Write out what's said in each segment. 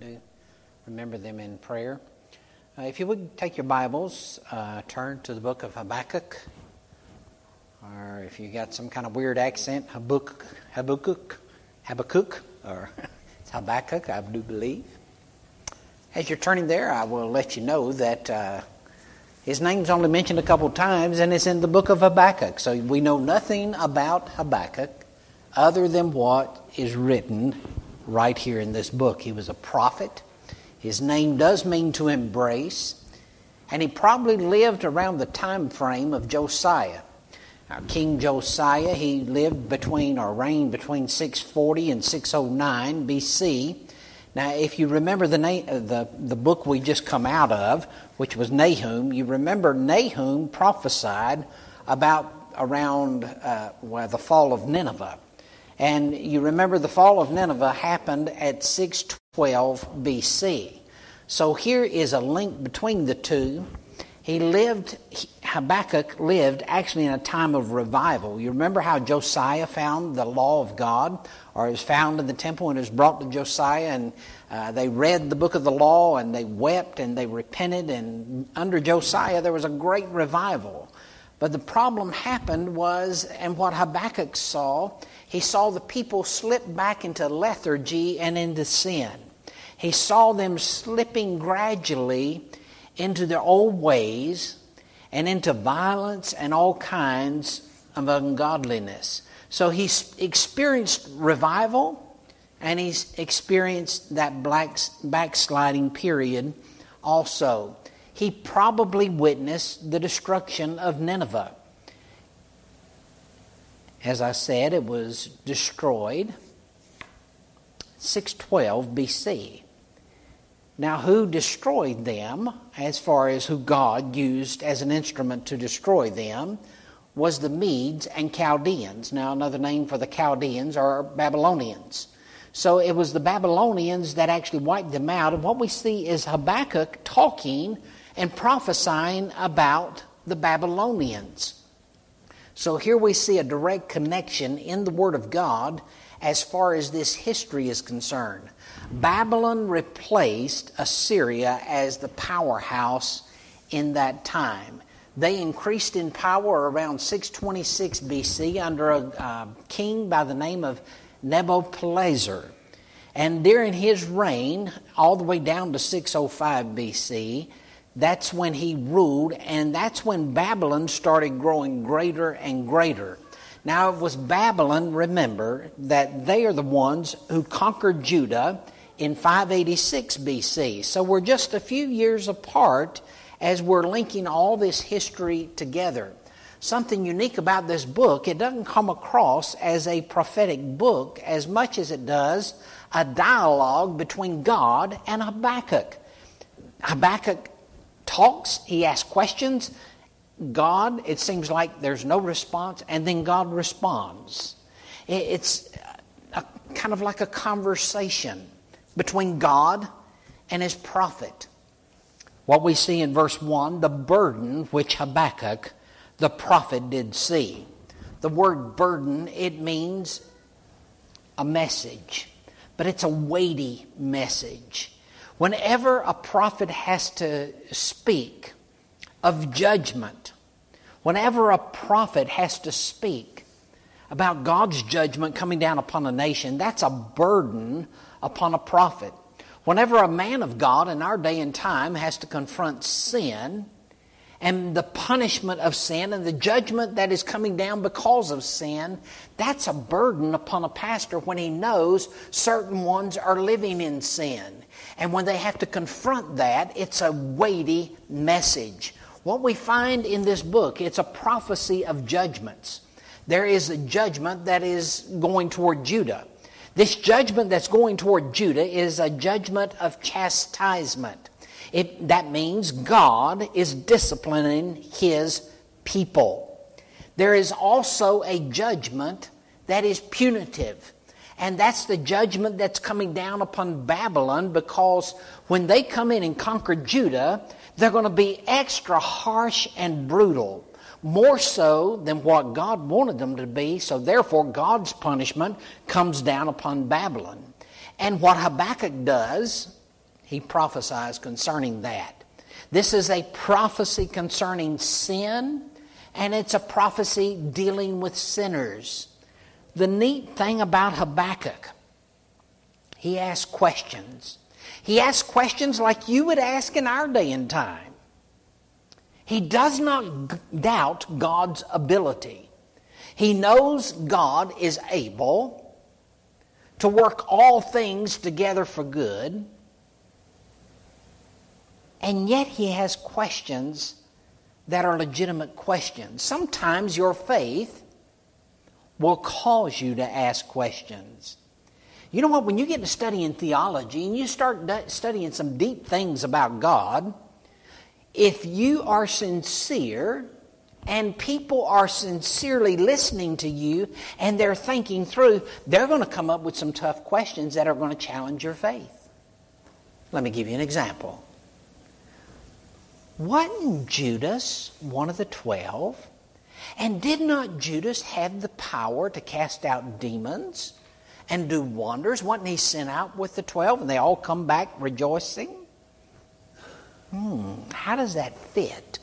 do remember them in prayer. If you would take your Bibles, turn to the book of Habakkuk, or if you got some kind of weird accent, Habakkuk, or it's Habakkuk, I do believe. As you're turning there, I will let you know that his name's only mentioned a couple times, and it's in the book of Habakkuk. So we know nothing about Habakkuk other than what is written right here in this book. He was a prophet. His name does mean to embrace, and he probably lived around the time frame of Josiah. King Josiah, he lived reigned between 640 and 609 BC. Now, if you remember the book we just come out of, which was Nahum, you remember Nahum prophesied about around the fall of Nineveh. And you remember the fall of Nineveh happened at 612 BC. So here is a link between the two. Habakkuk lived actually in a time of revival. You remember how Josiah found the law of God, or it was found in the temple and it was brought to Josiah, and they read the book of the law and they wept and they repented, and under Josiah there was a great revival. But the problem happened was, and what Habakkuk saw, he saw the people slip back into lethargy and into sin. He saw them slipping gradually into their old ways and into violence and all kinds of ungodliness. So he's experienced revival, and he's experienced that backsliding period also. He probably witnessed the destruction of Nineveh. As I said, it was destroyed 612 BC. Now, who destroyed them, as far as who God used as an instrument to destroy them, was the Medes and Chaldeans. Now, another name for the Chaldeans are Babylonians. So it was the Babylonians that actually wiped them out. And what we see is Habakkuk talking and prophesying about the Babylonians. So here we see a direct connection in the Word of God as far as this history is concerned. Babylon replaced Assyria as the powerhouse in that time. They increased in power around 626 BC under a king by the name of Nebuchadnezzar. And during his reign, all the way down to 605 BC, that's when he ruled, and that's when Babylon started growing greater and greater. Now, it was Babylon, remember, that they are the ones who conquered Judah in 586 BC. So we're just a few years apart as we're linking all this history together. Something unique about this book, it doesn't come across as a prophetic book as much as it does a dialogue between God and Habakkuk. Habakkuk talks, he asks questions. God, it seems like there's no response, and then God responds. It's kind of like a conversation between God and his prophet. What we see in verse 1, the burden which Habakkuk, the prophet, did see. The word burden, it means a message, but it's a weighty message. Whenever a prophet has to speak of judgment, whenever a prophet has to speak about God's judgment coming down upon a nation, that's a burden upon a prophet. Whenever a man of God in our day and time has to confront sin and the punishment of sin and the judgment that is coming down because of sin, that's a burden upon a pastor when he knows certain ones are living in sin. And when they have to confront that, it's a weighty message. What we find in this book, it's a prophecy of judgments. There is a judgment that is going toward Judah. This judgment that's going toward Judah is a judgment of chastisement. That means God is disciplining his people. There is also a judgment that is punitive. And that's the judgment that's coming down upon Babylon, because when they come in and conquer Judah, they're going to be extra harsh and brutal. More so than what God wanted them to be, so therefore God's punishment comes down upon Babylon. And what Habakkuk does he prophesies concerning that. This is a prophecy concerning sin, and it's a prophecy dealing with sinners. The neat thing about Habakkuk, he asks questions. He asks questions like you would ask in our day and time. He does not doubt God's ability. He knows God is able to work all things together for good. And yet he has questions that are legitimate questions. Sometimes your faith will cause you to ask questions. You know what? When you get to studying theology and you start studying some deep things about God, if you are sincere and people are sincerely listening to you and they're thinking through, they're going to come up with some tough questions that are going to challenge your faith. Let me give you an example. Wasn't Judas one of the 12? And did not Judas have the power to cast out demons and do wonders? Wasn't he sent out with the 12 and they all come back rejoicing? How does that fit?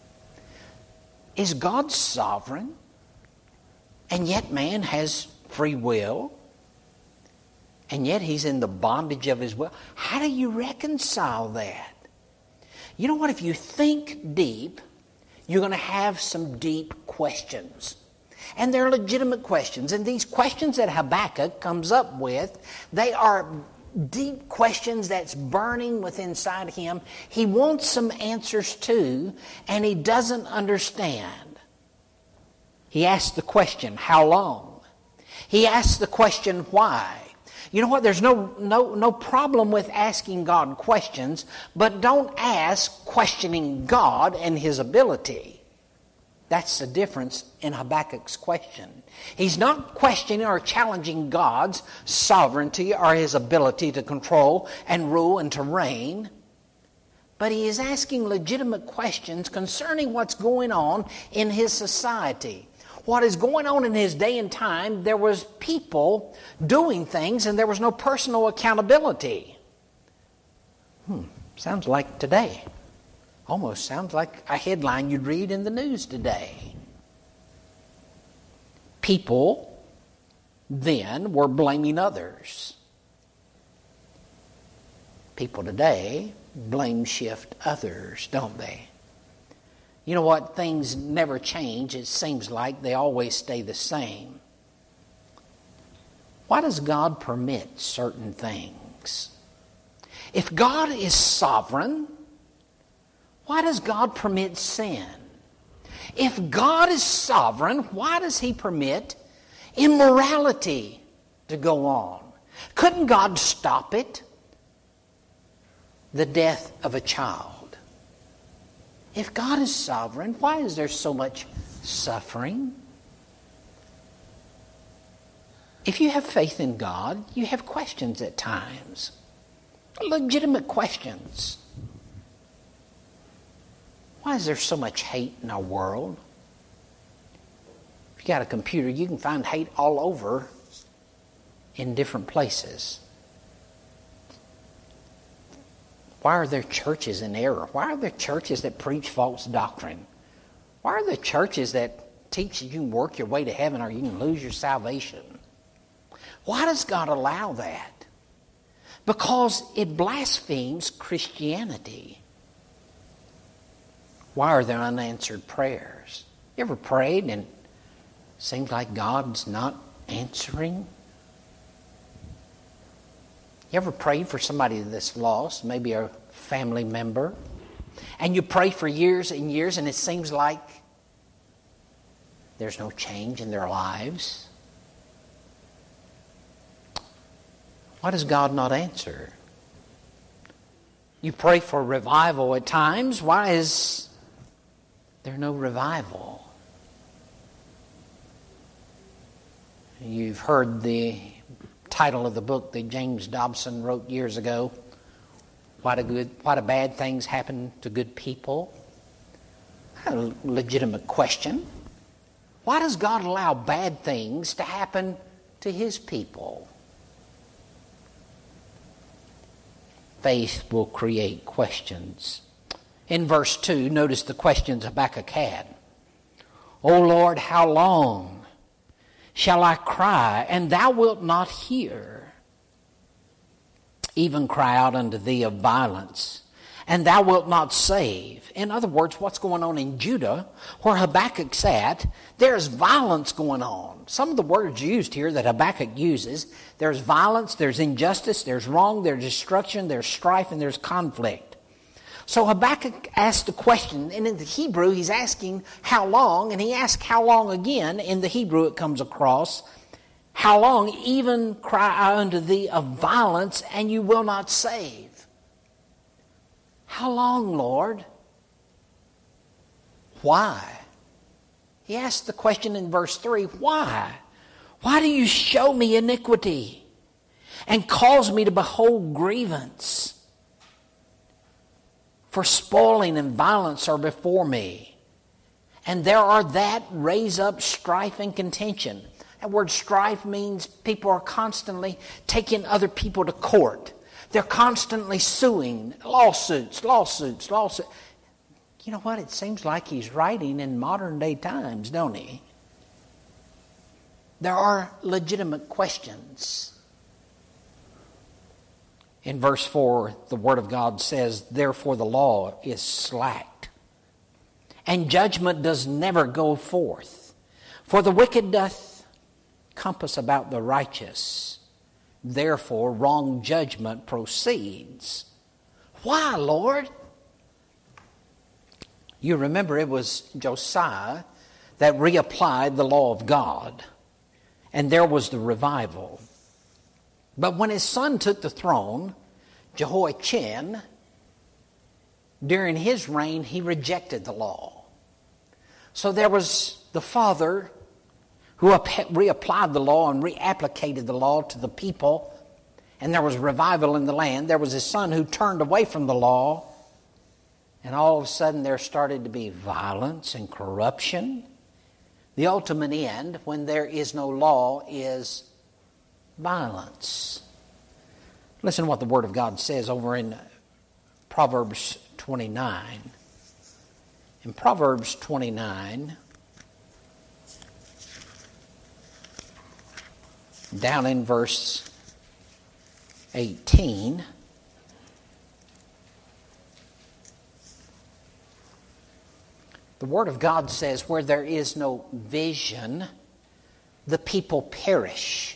Is God sovereign? And yet man has free will? And yet he's in the bondage of his will? How do you reconcile that? You know what? If you think deep, you're going to have some deep questions. And they're legitimate questions. And these questions that Habakkuk comes up with, they are deep questions that's burning within inside him. He wants some answers to, and he doesn't understand. He asks the question, how long? He asks the question, why? You know what? There's no problem with asking God questions, but don't ask questioning God and His ability. That's the difference in Habakkuk's question. He's not questioning or challenging God's sovereignty or His ability to control and rule and to reign, but he is asking legitimate questions concerning what's going on in his society. What is going on in his day and time, there was people doing things and there was no personal accountability. Sounds like today. Almost sounds like a headline you'd read in the news today. People then were blaming others. People today blame shift others, don't they? You know what? Things never change. It seems like they always stay the same. Why does God permit certain things? If God is sovereign, why does God permit sin? If God is sovereign, why does He permit immorality to go on? Couldn't God stop it? The death of a child. If God is sovereign, why is there so much suffering? If you have faith in God, you have questions at times. Legitimate questions. Why is there so much hate in our world? If you got a computer, you can find hate all over in different places. Why are there churches in error? Why are there churches that preach false doctrine? Why are there churches that teach you can work your way to heaven or you can lose your salvation? Why does God allow that? Because it blasphemes Christianity. Why are there unanswered prayers? You ever prayed and it seems like God's not answering? You ever prayed for somebody that's lost, maybe a family member, and you pray for years and years and it seems like there's no change in their lives? Why does God not answer? You pray for revival at times. Why is there no revival? You've heard the title of the book that James Dobson wrote years ago, Why do bad things happen to good people? A legitimate question. Why does God allow bad things to happen to His people? faith will create questions. In verse 2, notice the questions Habakkuk had. O Lord, how long shall I cry, and thou wilt not hear? Even cry out unto thee of violence, and thou wilt not save. In other words, what's going on in Judah, where Habakkuk's at, there's violence going on. Some of the words used here that Habakkuk uses, there's violence, there's injustice, there's wrong, there's destruction, there's strife, and there's conflict. So Habakkuk asked a question, and in the Hebrew he's asking how long, and he asks how long again. In the Hebrew it comes across, how long, even cry I unto thee of violence, and you will not save. How long, Lord? Why? He asked the question in verse 3, why? Why do you show me iniquity and cause me to behold grievance? For spoiling and violence are before me, and there are that raise up strife and contention. That word strife means people are constantly taking other people to court. They're constantly suing, lawsuits. You know what? It seems like he's writing in modern day times, don't he? There are legitimate questions. In verse 4, the Word of God says, therefore the law is slacked, and judgment does never go forth. For the wicked doth compass about the righteous. Therefore wrong judgment proceeds. Why, Lord? You remember it was Josiah that reapplied the law of God, and there was the revival. But when his son took the throne, Jehoiachin, during his reign, he rejected the law. So there was the father who reapplied the law and reapplicated the law to the people, and there was revival in the land. There was his son who turned away from the law, and all of a sudden there started to be violence and corruption. The ultimate end, when there is no law, is violence. Listen to what the Word of God says over in Proverbs 29. In Proverbs 29, down in verse 18, the Word of God says, where there is no vision, the people perish.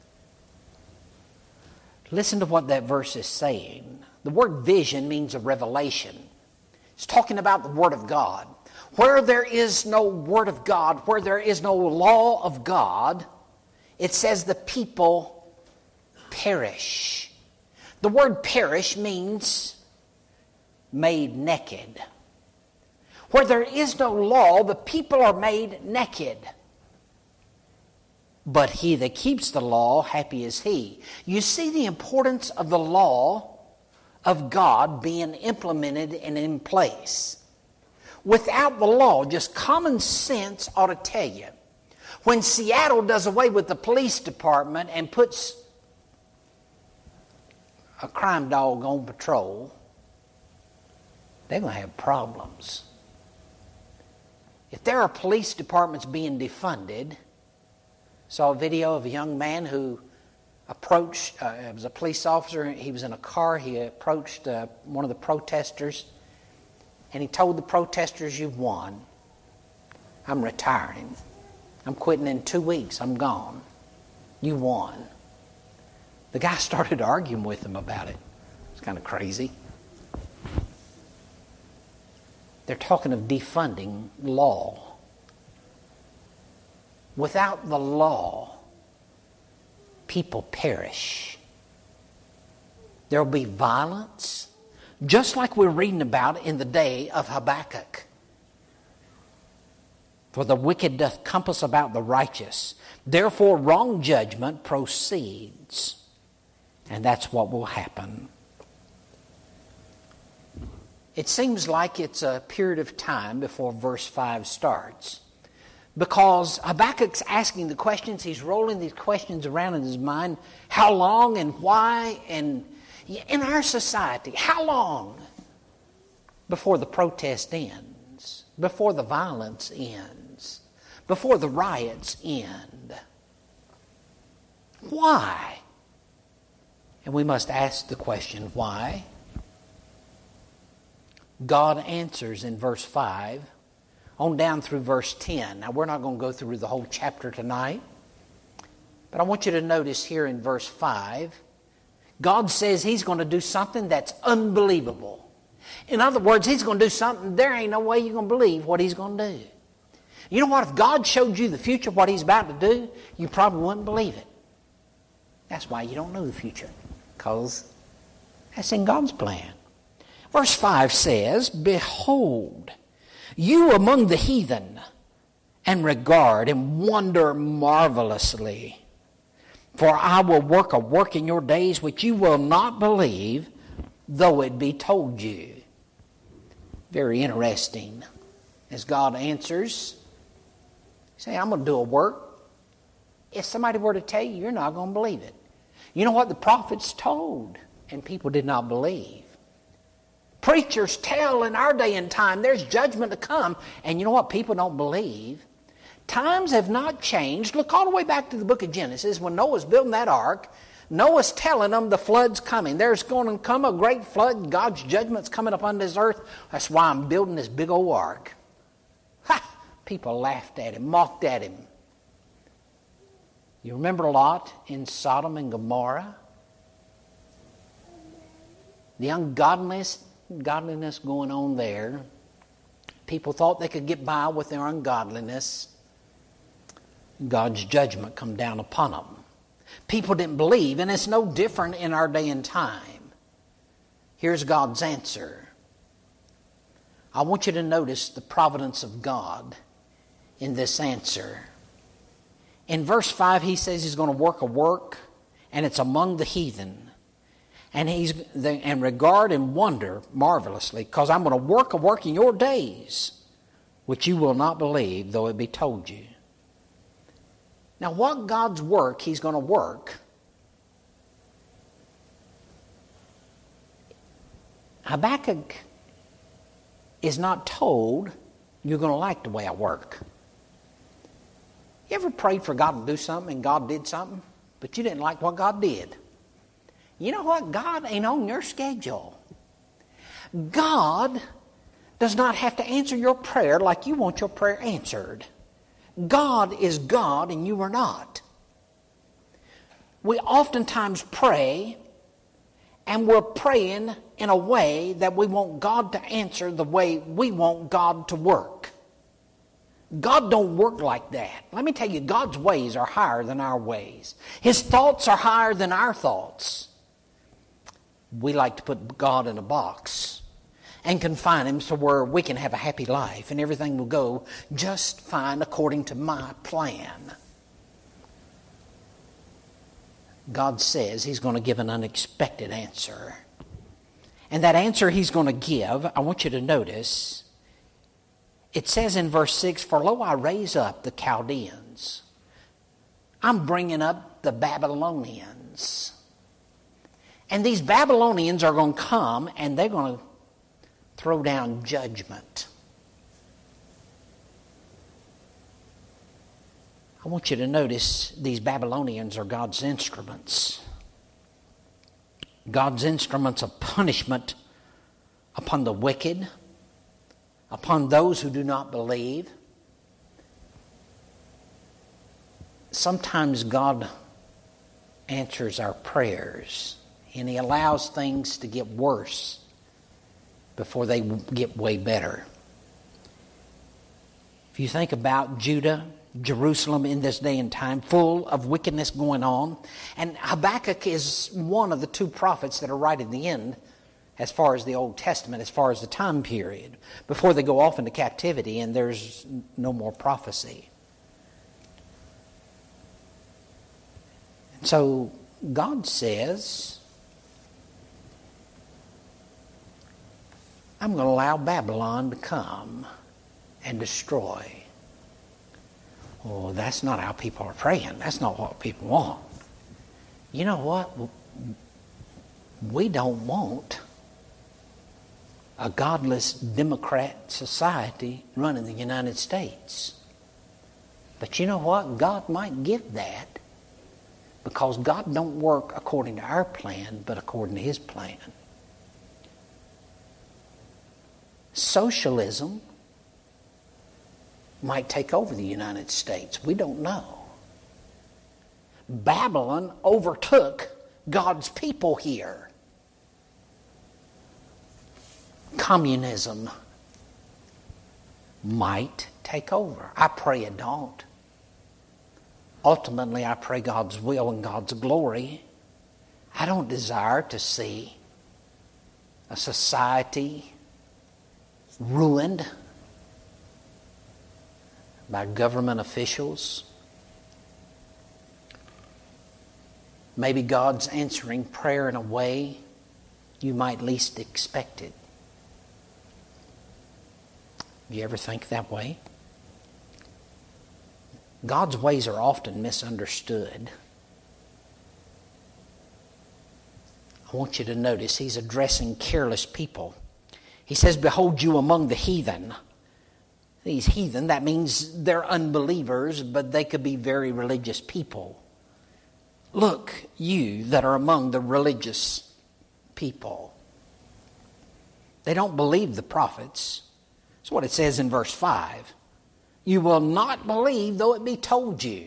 Listen to what that verse is saying. The word vision means a revelation. It's talking about the Word of God. Where there is no Word of God, where there is no law of God, it says the people perish. The word perish means made naked. Where there is no law, the people are made naked. But he that keeps the law, happy is he. You see the importance of the law of God being implemented and in place. Without the law, just common sense ought to tell you, when Seattle does away with the police department and puts a crime dog on patrol, they're going to have problems. If there are police departments being defunded, saw a video of a young man who approached, it was a police officer, he was in a car, he approached one of the protesters, and he told the protesters, you've won. I'm retiring. I'm quitting in 2 weeks. I'm gone. You won. The guy started arguing with him about it. It's kind of crazy. They're talking of defunding law. Without the law, people perish. There will be violence, just like we're reading about in the day of Habakkuk. For the wicked doth compass about the righteous. Therefore wrong judgment proceeds. And that's what will happen. It seems like it's a period of time before verse 5 starts. Because Habakkuk's asking the questions, he's rolling these questions around in his mind. How long and why? And In our society, how long before the protest ends, before the violence ends, before the riots end? Why? And we must ask the question, why? God answers in verse 5 on down through verse 10. Now, we're not going to go through the whole chapter tonight, but I want you to notice here in verse 5, God says He's going to do something that's unbelievable. In other words, He's going to do something there ain't no way you're going to believe what He's going to do. You know what? If God showed you the future, what He's about to do, you probably wouldn't believe it. That's why you don't know the future, because that's in God's plan. Verse 5 says, "Behold, you among the heathen, and regard and wonder marvelously. For I will work a work in your days which you will not believe, though it be told you." Very interesting. As God answers, say, I'm going to do a work. If somebody were to tell you, you're not going to believe it. You know what? The prophets told, and people did not believe. Preachers tell in our day and time there's judgment to come, and you know what? People don't believe. Times have not changed. Look all the way back to the book of Genesis when Noah's building that ark. Noah's telling them the flood's coming. There's going to come a great flood. God's judgment's coming upon this earth. That's why I'm building this big old ark. Ha! People laughed at him, mocked at him. You remember Lot in Sodom and Gomorrah? The ungodliness going on there. People thought they could get by with their ungodliness. God's judgment come down upon them. People didn't believe, and it's no different in our day and time. Here's God's answer. I want you to notice the providence of God in this answer. In verse 5, He says He's going to work a work, and it's among the heathen. And regard and wonder marvelously, because I'm going to work a work in your days, which you will not believe, though it be told you. Now, what God's work He's going to work, Habakkuk is not told, you're going to like the way I work. You ever prayed for God to do something and God did something, but you didn't like what God did? You know what? God ain't on your schedule. God does not have to answer your prayer like you want your prayer answered. God is God and you are not. We oftentimes pray, and we're praying in a way that we want God to answer the way we want God to work. God don't work like that. Let me tell you, God's ways are higher than our ways. His thoughts are higher than our thoughts. We like to put God in a box and confine Him to where we can have a happy life and everything will go just fine according to my plan. God says He's going to give an unexpected answer. And that answer He's going to give, I want you to notice, it says in verse 6, "For lo, I raise up the Chaldeans." I'm bringing up the Babylonians. And these Babylonians are going to come and they're going to throw down judgment. I want you to notice these Babylonians are God's instruments. God's instruments of punishment upon the wicked, upon those who do not believe. Sometimes God answers our prayers, and He allows things to get worse before they get way better. If you think about Judah, Jerusalem in this day and time, full of wickedness going on, and Habakkuk is one of the two prophets that are right at the end as far as the Old Testament, as far as the time period, before they go off into captivity and there's no more prophecy. And so God says, I'm going to allow Babylon to come and destroy. Oh, that's not how people are praying. That's not what people want. You know what? We don't want a godless Democrat society running the United States. But you know what? God might give that, because God don't work according to our plan, but according to His plan. Socialism might take over the United States. We don't know. Babylon overtook God's people here. Communism might take over. I pray it don't. Ultimately, I pray God's will and God's glory. I don't desire to see a society ruined by government officials. Maybe God's answering prayer in a way you might least expect it. Do you ever think that way? God's ways are often misunderstood. I want you to notice He's addressing careless people. He says, behold you among the heathen. These heathen, that means they're unbelievers, but they could be very religious people. Look, you that are among the religious people. They don't believe the prophets. That's what it says in verse 5. You will not believe though it be told you.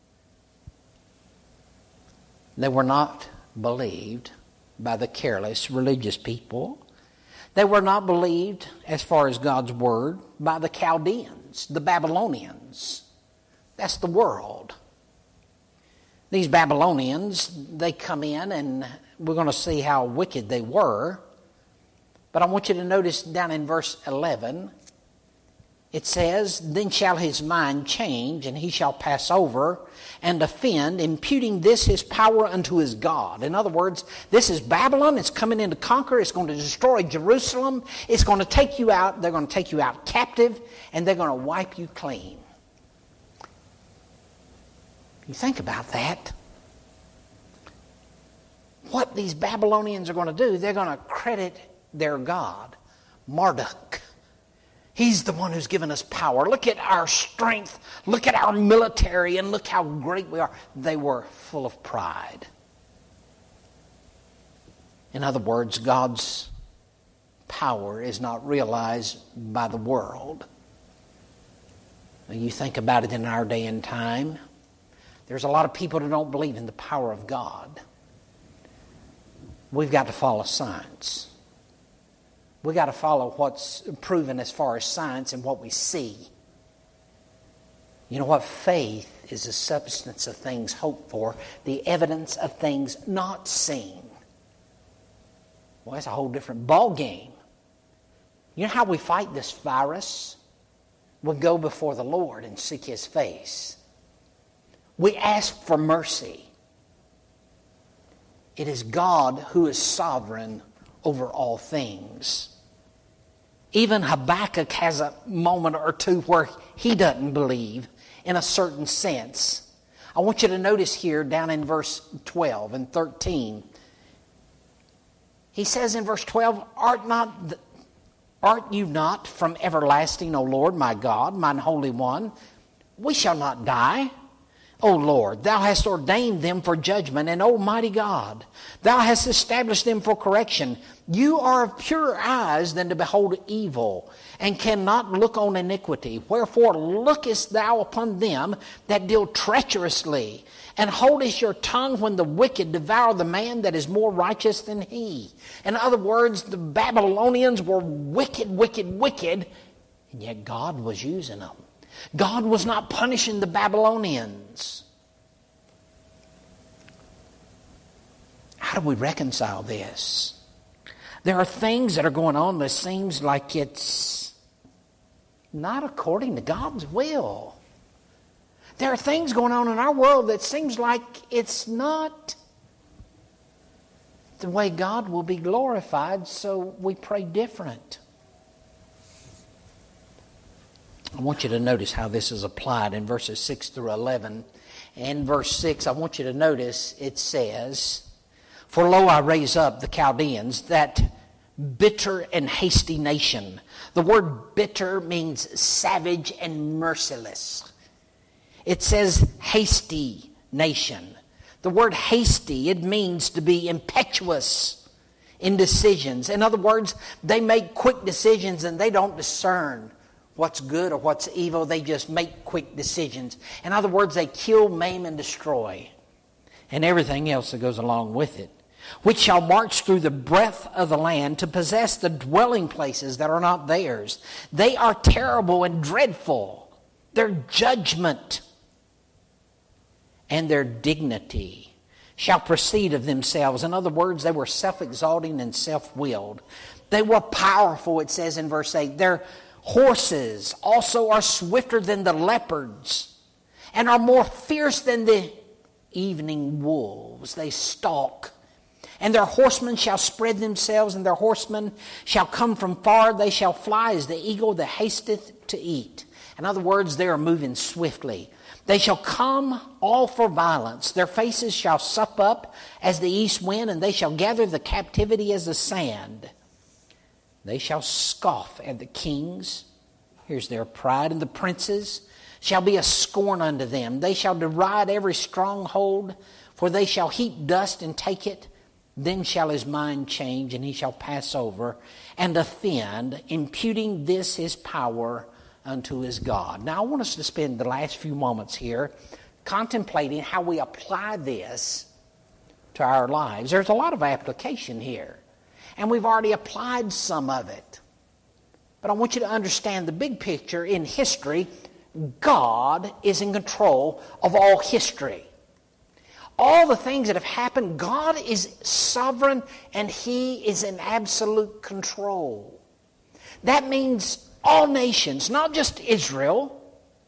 They were not believed by the careless religious people. They were not believed, as far as God's word, by the Chaldeans, the Babylonians. That's the world. These Babylonians, they come in, and we're going to see how wicked they were. But I want you to notice down in verse 11, it says, then shall his mind change, and he shall pass over and offend, imputing this his power unto his God. In other words, this is Babylon. It's coming in to conquer. It's going to destroy Jerusalem. It's going to take you out. They're going to take you out captive, and they're going to wipe you clean. You think about that. What these Babylonians are going to do, they're going to credit their God, Marduk. He's the one who's given us power. Look at our strength. Look at our military, and look how great we are. They were full of pride. In other words, God's power is not realized by the world. Now, you think about it in our day and time. There's a lot of people who don't believe in the power of God. We've got to follow science. We've got to follow what's proven as far as science and what we see. You know what? Faith is the substance of things hoped for, the evidence of things not seen. Well, that's a whole different ball game. You know how we fight this virus? We go before the Lord and seek His face. We ask for mercy. It is God who is sovereign over all things. Even Habakkuk has a moment or two where he doesn't believe in a certain sense. I want you to notice here down in verse 12 and 13. He says in verse 12, Art you not from everlasting, O Lord, my God, mine Holy One? We shall not die. O Lord, Thou hast ordained them for judgment, and Almighty God, Thou hast established them for correction. You are of purer eyes than to behold evil, and cannot look on iniquity. Wherefore lookest Thou upon them that deal treacherously, and holdest your tongue when the wicked devour the man that is more righteous than he. In other words, the Babylonians were wicked, wicked, wicked, and yet God was using them. God was not punishing the Babylonians. How do we reconcile this? There are things that are going on that seems like it's not according to God's will. There are things going on in our world that seems like it's not the way God will be glorified, so we pray different. I want you to notice how this is applied in verses 6 through 11. In verse 6, I want you to notice it says, For lo, I raise up the Chaldeans, that bitter and hasty nation. The word bitter means savage and merciless. It says hasty nation. The word hasty, it means to be impetuous in decisions. In other words, they make quick decisions and they don't discern what's good or what's evil. They just make quick decisions. In other words, they kill, maim, and destroy, and everything else that goes along with it. Which shall march through the breadth of the land to possess the dwelling places that are not theirs. They are terrible and dreadful. Their judgment and their dignity shall proceed of themselves. In other words, they were self-exalting and self-willed. They were powerful, it says in verse 8. Their horses also are swifter than the leopards and are more fierce than the evening wolves. They stalk. And their horsemen shall spread themselves, and their horsemen shall come from far. They shall fly as the eagle that hasteth to eat. In other words, they are moving swiftly. They shall come all for violence. Their faces shall sup up as the east wind, and they shall gather the captivity as the sand. They shall scoff at the kings. Here's their pride. And the princes shall be a scorn unto them. They shall deride every stronghold, for they shall heap dust and take it. Then shall his mind change, and he shall pass over and offend, imputing this his power unto his God. Now I want us to spend the last few moments here contemplating how we apply this to our lives. There's a lot of application here, and we've already applied some of it. But I want you to understand the big picture in history. God is in control of all history. All the things that have happened, God is sovereign and He is in absolute control. That means all nations, not just Israel,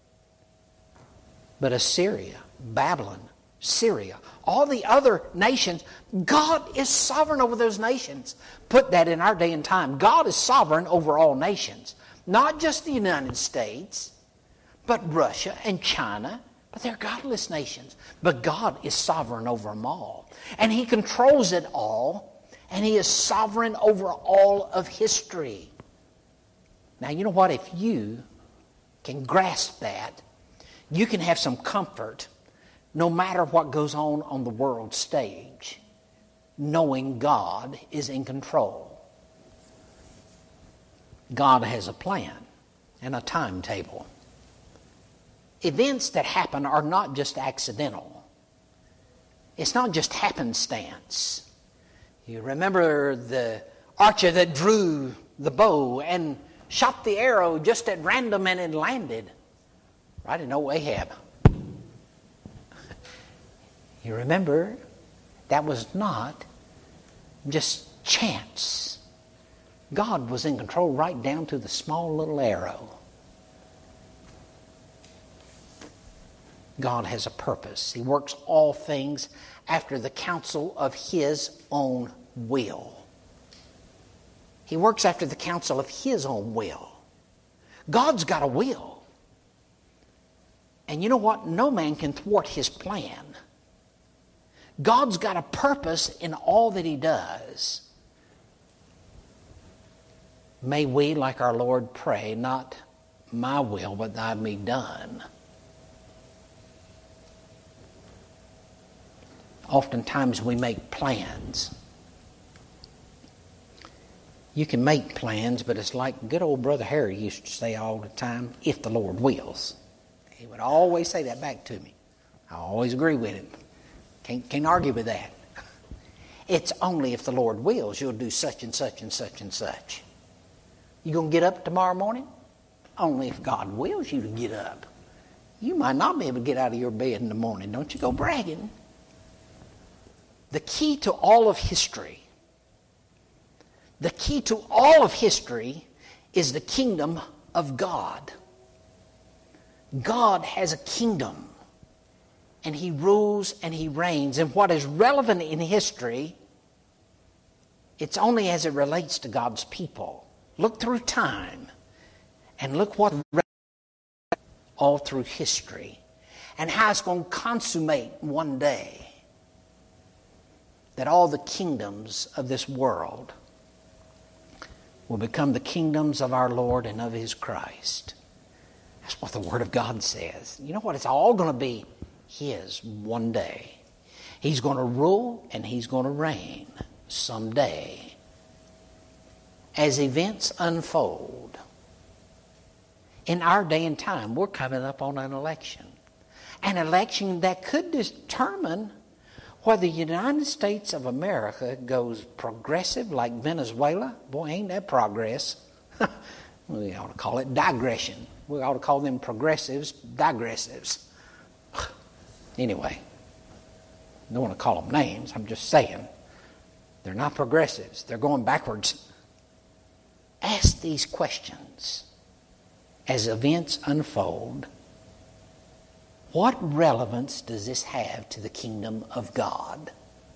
but Assyria, Babylon, Syria, all the other nations. God is sovereign over those nations. Put that in our day and time. God is sovereign over all nations. Not just the United States, but Russia and China. But they're godless nations. But God is sovereign over them all. And He controls it all. And He is sovereign over all of history. Now, you know what? If you can grasp that, you can have some comfort no matter what goes on the world stage, knowing God is in control. God has a plan and a timetable. Events that happen are not just accidental. It's not just happenstance. You remember the archer that drew the bow and shot the arrow just at random and it landed right in old Ahab. You remember that was not just chance. God was in control right down to the small little arrow. God has a purpose. He works all things after the counsel of His own will. He works after the counsel of His own will. God's got a will. And you know what? No man can thwart His plan. God's got a purpose in all that He does. May we, like our Lord, pray, not my will, but thy be done. Oftentimes we make plans. You can make plans, but it's like good old Brother Harry used to say all the time, if the Lord wills. He would always say that back to me. I always agree with him. Can't argue with that. It's only if the Lord wills you'll do such and such and such and such. You going to get up tomorrow morning? Only if God wills you to get up. You might not be able to get out of your bed in the morning. Don't you go bragging. The key to all of history, the key to all of history is the kingdom of God. God has a kingdom, and He rules and He reigns. And what is relevant in history, it's only as it relates to God's people. Look through time and look what all through history and how it's going to consummate one day. that all the kingdoms of this world will become the kingdoms of our Lord and of His Christ. That's what the Word of God says. You know what? It's all going to be His one day. He's going to rule and He's going to reign someday. As events unfold, in our day and time, we're coming up on an election. An election that could determine whether the United States of America goes progressive like Venezuela. Boy, ain't that progress. We ought to call it digression. We ought to call them progressives digressives. Anyway, I don't want to call them names. I'm just saying. They're not progressives. They're going backwards. Ask these questions as events unfold. What relevance does this have to the kingdom of God?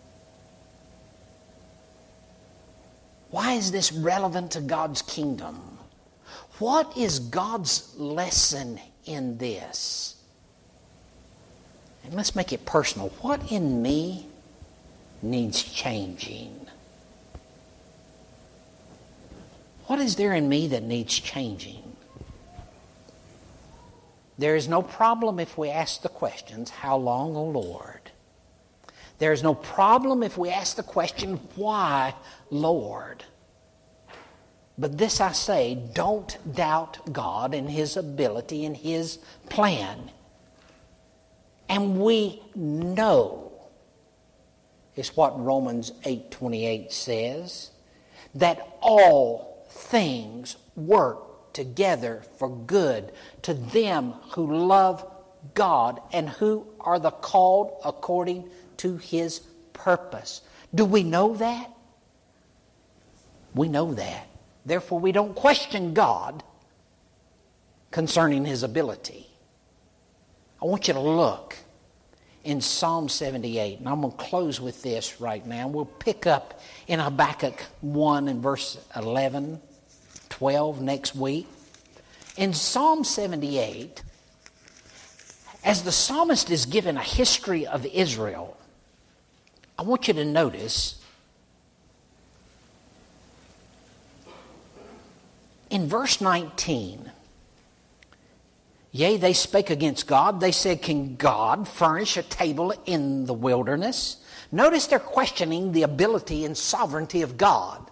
Why is this relevant to God's kingdom? What is God's lesson in this? And let's make it personal. What in me needs changing? What is there in me that needs changing? There is no problem if we ask the questions, how long, O Lord? There is no problem if we ask the question, why, Lord? But this I say, don't doubt God and His ability and His plan. And we know, is what Romans 8:28 says, that all things work together for good to them who love God and who are the called according to His purpose. Do we know that? We know that. Therefore, we don't question God concerning His ability. I want you to look in Psalm 78, and I'm going to close with this right now. We'll pick up in Habakkuk 1 and verse 11, 12 next week. In Psalm 78, as the psalmist is given a history of Israel, I want you to notice in verse 19, yea, they spake against God. They said, can God furnish a table in the wilderness? Notice they're questioning the ability and sovereignty of God.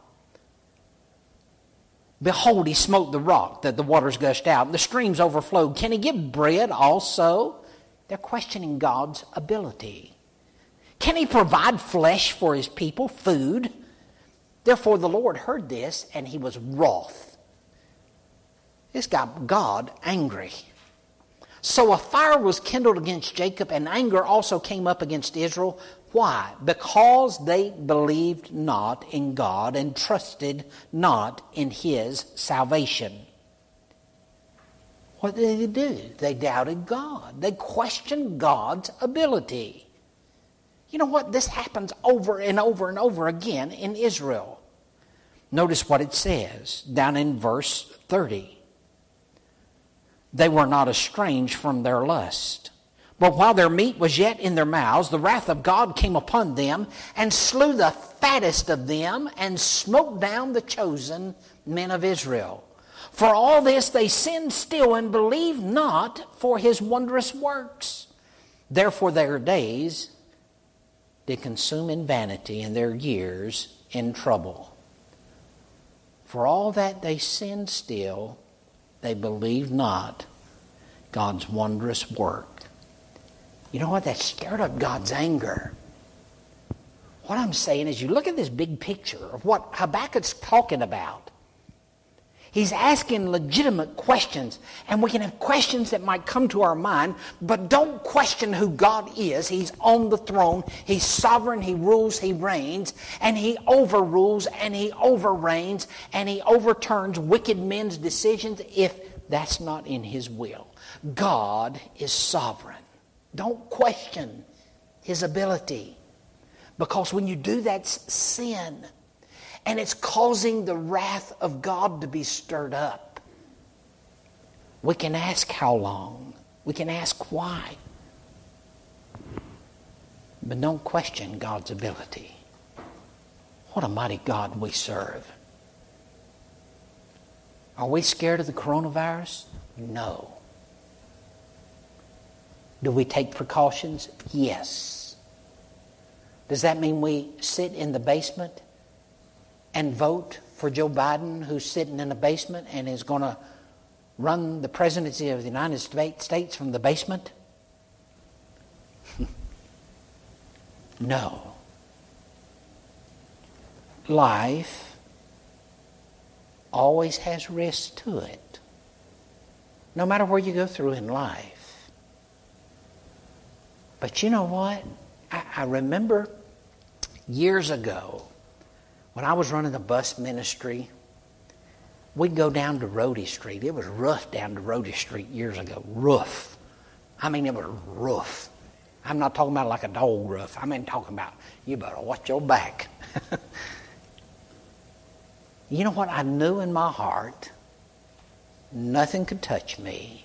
Behold, He smote the rock that the waters gushed out, and the streams overflowed. Can He give bread also? They're questioning God's ability. Can He provide flesh for His people, food? Therefore the Lord heard this, and He was wroth. This got God angry. So a fire was kindled against Jacob, and anger also came up against Israel. Why? Because they believed not in God and trusted not in His salvation. What did they do? They doubted God. They questioned God's ability. You know what? This happens over and over and over again in Israel. Notice what it says down in verse 30. They were not estranged from their lust. But while their meat was yet in their mouths, the wrath of God came upon them and slew the fattest of them and smote down the chosen men of Israel. For all this they sinned still and believed not for His wondrous works. Therefore their days did consume in vanity and their years in trouble. For all that they sinned still, they believed not God's wondrous work. You know what? That stirred up God's anger. What I'm saying is, you look at this big picture of what Habakkuk's talking about. He's asking legitimate questions, and we can have questions that might come to our mind, but don't question who God is. He's on the throne. He's sovereign. He rules. He reigns, and He overrules, and He overreigns, and He overturns wicked men's decisions if that's not in His will. God is sovereign. Don't question His ability, because when you do, that's sin. And it's causing the wrath of God to be stirred up. We can ask how long. We can ask why. But don't question God's ability. What a mighty God we serve. Are we scared of the coronavirus? No. Do we take precautions? Yes. Does that mean we sit in the basement and vote for Joe Biden, who's sitting in the basement and is going to run the presidency of the United States from the basement? No. Life always has risks to it. No matter where you go through in life. But you know what? I remember years ago when I was running the bus ministry, we'd go down to Rhodey Street. It was rough down to Rhodey Street years ago. Rough. I mean, it was rough. I'm not talking about like a dog rough. I mean, talking about you better watch your back. You know what? I knew in my heart nothing could touch me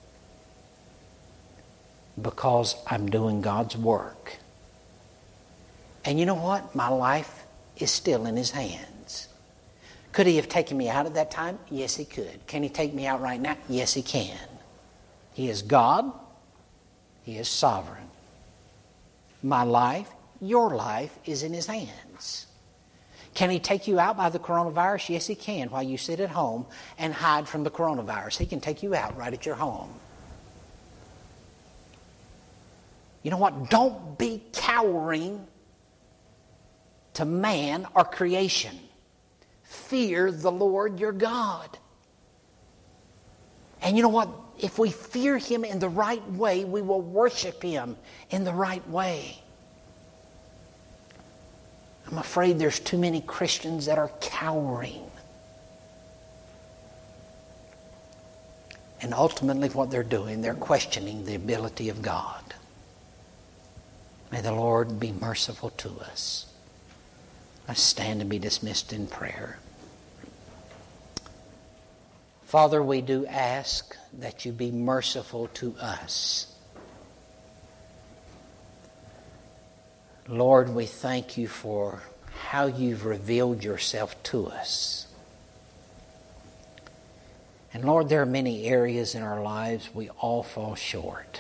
because I'm doing God's work. And you know what? My life is still in His hands. Could He have taken me out at that time? Yes, He could. Can He take me out right now? Yes, He can. He is God. He is sovereign. My life, your life, is in His hands. Can He take you out by the coronavirus? Yes, He can, while you sit at home and hide from the coronavirus. He can take you out right at your home. You know what? Don't be cowering to man or creation. Fear the Lord your God. And you know what? If we fear Him in the right way, we will worship Him in the right way. I'm afraid there's too many Christians that are cowering. And ultimately what they're doing, they're questioning the ability of God. May the Lord be merciful to us. Let's stand and be dismissed in prayer. Father, we do ask that you be merciful to us. Lord, we thank you for how you've revealed yourself to us. And Lord, there are many areas in our lives we all fall short.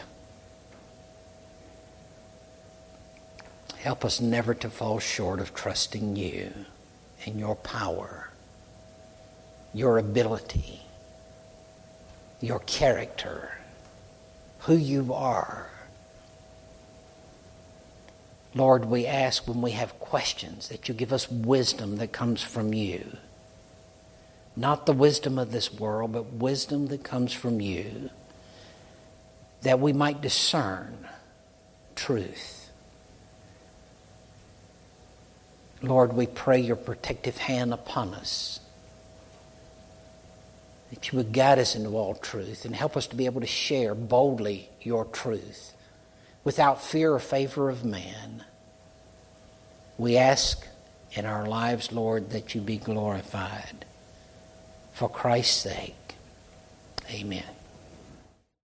Help us never to fall short of trusting you and your power, your ability, your character, who you are. Lord, we ask when we have questions that you give us wisdom that comes from you. Not the wisdom of this world, but wisdom that comes from you, that we might discern truth. Lord, we pray your protective hand upon us, that you would guide us into all truth and help us to be able to share boldly your truth without fear or favor of man. We ask in our lives, Lord, that you be glorified. For Christ's sake, amen.